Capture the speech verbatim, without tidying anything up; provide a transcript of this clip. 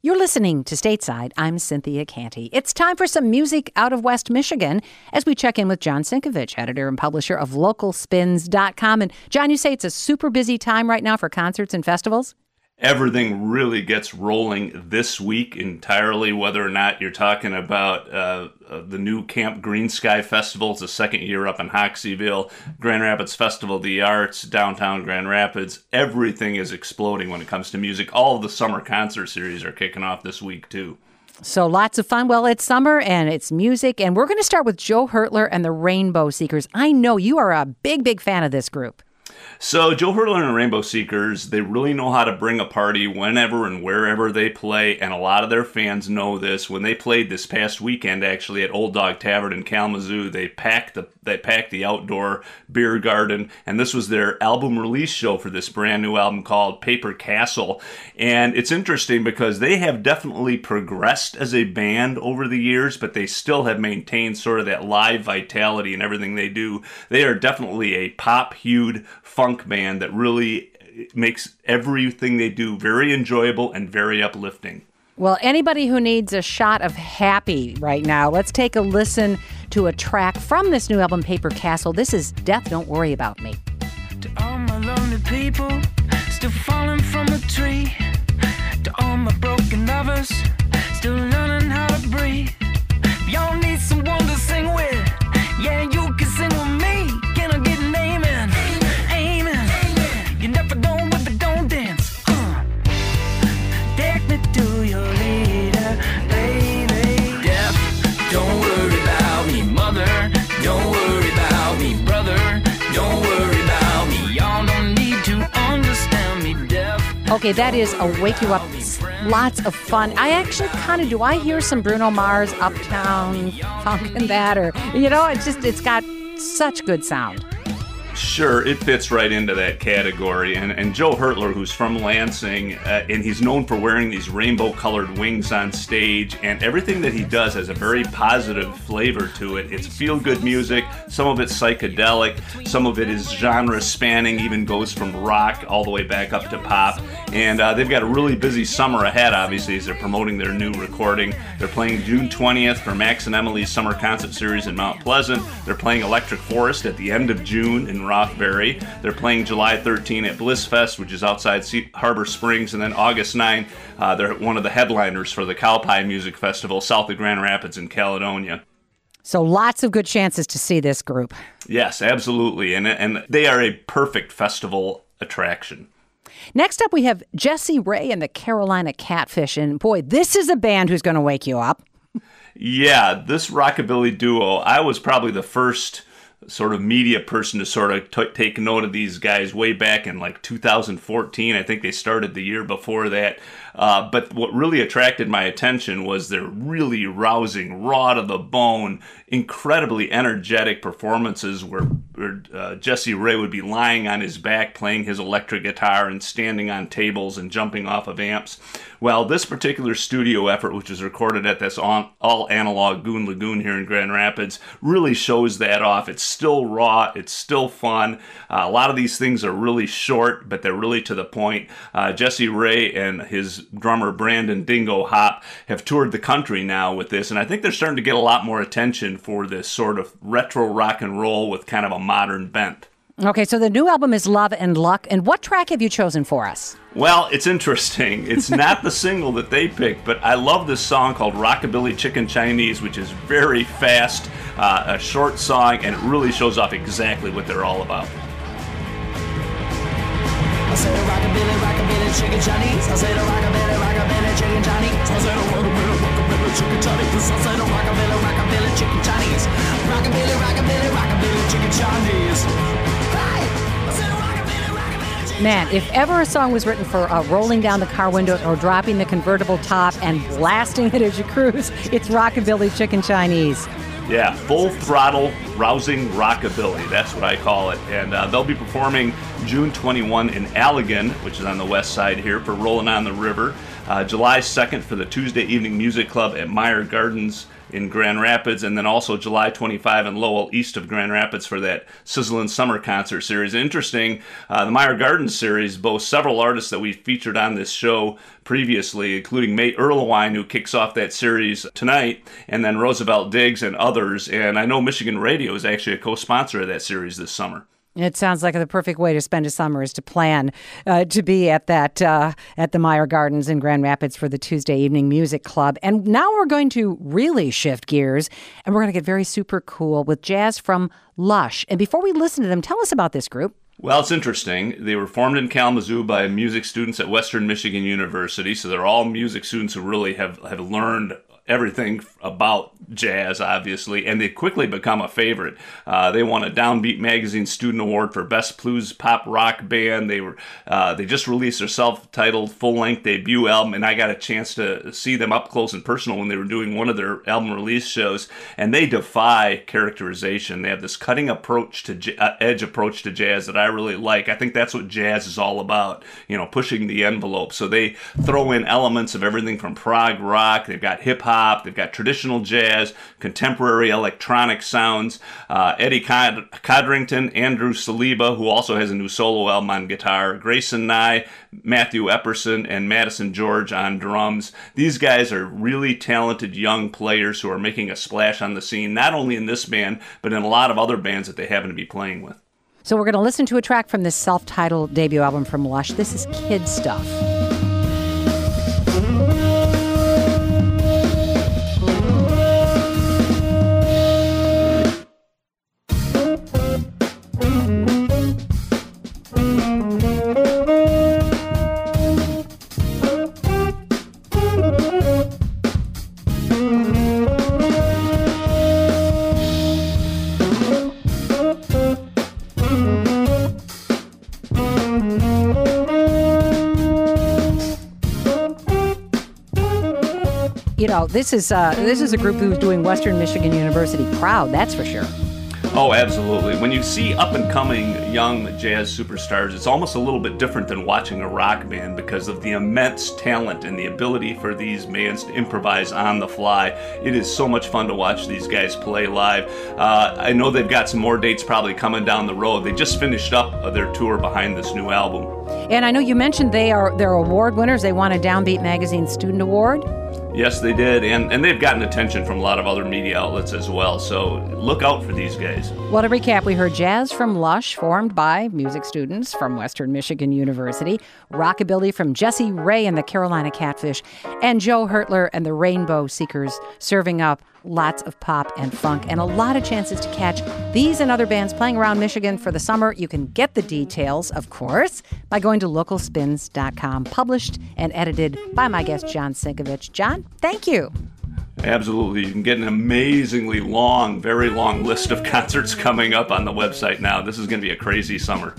You're listening to Stateside. I'm Cynthia Canty. It's time for some music out of West Michigan as we check in with John Sinkovich, editor and publisher of local spins dot com. And John, you say it's a super busy time right now for concerts and festivals? Everything really gets rolling this week entirely, whether or not you're talking about uh, uh, the new Camp Green Sky Festival. It's the second year up in Hoxeyville. Grand Rapids Festival of the Arts, downtown Grand Rapids. Everything is exploding when it comes to music. All of the summer concert series are kicking off this week, too. So lots of fun. Well, it's summer and it's music. And we're going to start with Joe Hertler and the Rainbow Seekers. I know you are a big, big fan of this group. So Joe Hertler and the Rainbow Seekers, they really know how to bring a party whenever and wherever they play, and a lot of their fans know this. When they played this past weekend, actually, at Old Dog Tavern in Kalamazoo, they packed the they packed the outdoor beer garden, and this was their album release show for this brand new album called Paper Castle. And it's interesting because they have definitely progressed as a band over the years, but they still have maintained sort of that live vitality in everything they do. They are definitely a pop-hued funk band that really makes everything they do very enjoyable and very uplifting. Well, anybody who needs a shot of happy right now, let's take a listen to a track from this new album, Paper Castle. This is Death Don't Worry About Me. To all my lonely people still falling from the tree, to all my broken lovers still learning how to breathe. Y'all need someone to sing with. Yeah, you can sing with me. Can I get an amen? Amen. Amen. You never go with the don't dance. Uh. Take me to your leader, baby. Death, don't worry about me. Mother, don't worry about me. Brother, don't worry about me. Y'all don't need to understand me. Death. Okay, that is a Wake You Up. Lots of fun. I actually kind of, do I hear some Bruno Mars, Uptown Funk in that? Or, you know, it's just, it's got such good sound. Sure, it fits right into that category. And, and Joe Hertler, who's from Lansing, uh, and he's known for wearing these rainbow-colored wings on stage, and everything that he does has a very positive flavor to it. It's feel-good music, some of it's psychedelic, some of it is genre-spanning, even goes from rock all the way back up to pop. And uh, they've got a really busy summer ahead, obviously, as they're promoting their new recording. They're playing June twentieth for Max and Emily's Summer Concert Series in Mount Pleasant. They're playing Electric Forest at the end of June in Rothbury. They're playing July thirteenth at Bliss Fest, which is outside Harbor Springs, and then August ninth, uh, they're one of the headliners for the Cowpie Music Festival south of Grand Rapids in Caledonia. So lots of good chances to see this group. Yes, absolutely, and and they are a perfect festival attraction. Next up, we have Jessie Ray and the Carolina Catfish, and boy, this is a band who's going to wake you up. Yeah, this rockabilly duo, I was probably the first sort of media person to sort of t- take note of these guys way back in like two thousand fourteen. I think they started the year before that. Uh, but what really attracted my attention was their really rousing, raw to the bone, incredibly energetic performances where, where uh, Jessie Ray would be lying on his back playing his electric guitar and standing on tables and jumping off of amps. Well, this particular studio effort, which was recorded at this all-analog Goon Lagoon here in Grand Rapids, really shows that off. It's still raw. It's still fun. Uh, a lot of these things are really short, but they're really to the point. Uh, Jessie Ray and his drummer Brandon Dingo Hop have toured the country now with this, and I think they're starting to get a lot more attention for this sort of retro rock and roll with kind of a modern bent. Okay, so the new album is Love and Luck, and what track have you chosen for us? Well, it's interesting. It's not the single that they picked, but I love this song called Rockabilly Chicken Chinese, which is very fast, uh, a short song, and it really shows off exactly what they're all about. I said a rockabilly, rockabilly, chicken Chinese. I said a rockabilly, rockabilly, chicken Chinese. I said a rockabilly, rockabilly, chicken Chinese. I said a rockabilly, rockabilly, chicken Chinese. Rockabilly, rockabilly, rockabilly, chicken Chinese. Hey! I said a rockabilly, rockabilly, chicken Man, if ever a song was written for uh, rolling down the car window or dropping the convertible top and blasting it as you cruise, it's Rockabilly Chicken Chinese. Yeah, full throttle, rousing rockabilly. That's what I call it. And uh, they'll be performing June twenty-first in Allegan, which is on the west side here, for Rolling on the River. Uh, uh, July second for the Tuesday Evening Music Club at Meyer Gardens in Grand Rapids, and then also July twenty-fifth in Lowell, east of Grand Rapids, for that Sizzlin' Summer Concert Series. Interesting, uh, the Meyer Gardens Series boasts several artists that we featured on this show previously, including May Erlewine, who kicks off that series tonight, and then Roosevelt Diggs and others. And I know Michigan Radio is actually a co-sponsor of that series this summer. It sounds like the perfect way to spend a summer is to plan uh, to be at that uh, at the Meyer Gardens in Grand Rapids for the Tuesday Evening Music Club. And now we're going to really shift gears, and we're going to get very super cool with jazz from Lush. And before we listen to them, tell us about this group. Well, it's interesting. They were formed in Kalamazoo by music students at Western Michigan University, so they're all music students who really have, have learned everything about jazz, obviously, and they quickly become a favorite. Uh, they won a Downbeat Magazine Student Award for Best Blues Pop Rock Band. They were uh, they just released their self-titled full-length debut album, and I got a chance to see them up close and personal when they were doing one of their album release shows, and they defy characterization. They have this cutting approach to j- uh, edge approach to jazz that I really like. I think that's what jazz is all about, you know, pushing the envelope. So they throw in elements of everything from prog rock. They've got hip-hop. They've got traditional jazz, contemporary electronic sounds. Uh, Eddie Cod- Codrington, Andrew Saliba, who also has a new solo album on guitar, Grayson Nye, Matthew Epperson, and Madison George on drums. These guys are really talented young players who are making a splash on the scene, not only in this band, but in a lot of other bands that they happen to be playing with. So we're going to listen to a track from this self-titled debut album from Lush. This is Kid Stuff. You know, this is uh, this is a group who's doing Western Michigan University proud, that's for sure. Oh, absolutely. When you see up-and-coming young jazz superstars, it's almost a little bit different than watching a rock band because of the immense talent and the ability for these bands to improvise on the fly. It is so much fun to watch these guys play live. Uh, I know they've got some more dates probably coming down the road. They just finished up their tour behind this new album. And I know you mentioned they are they're award winners. They won a Downbeat Magazine Student Award. Yes, they did, and, and they've gotten attention from a lot of other media outlets as well, so look out for these guys. Well, to recap, we heard jazz from Lush, formed by music students from Western Michigan University, rockabilly from Jesse Ray and the Carolina Catfish, and Joe Hertler and the Rainbow Seekers, serving up lots of pop and funk and a lot of chances to catch these and other bands playing around Michigan for the summer. You can get the details, of course, by going to local spins dot com, published and edited by my guest, John Sinkovich. John, thank you. Absolutely. You can get an amazingly long, very long list of concerts coming up on the website now. This is going to be a crazy summer.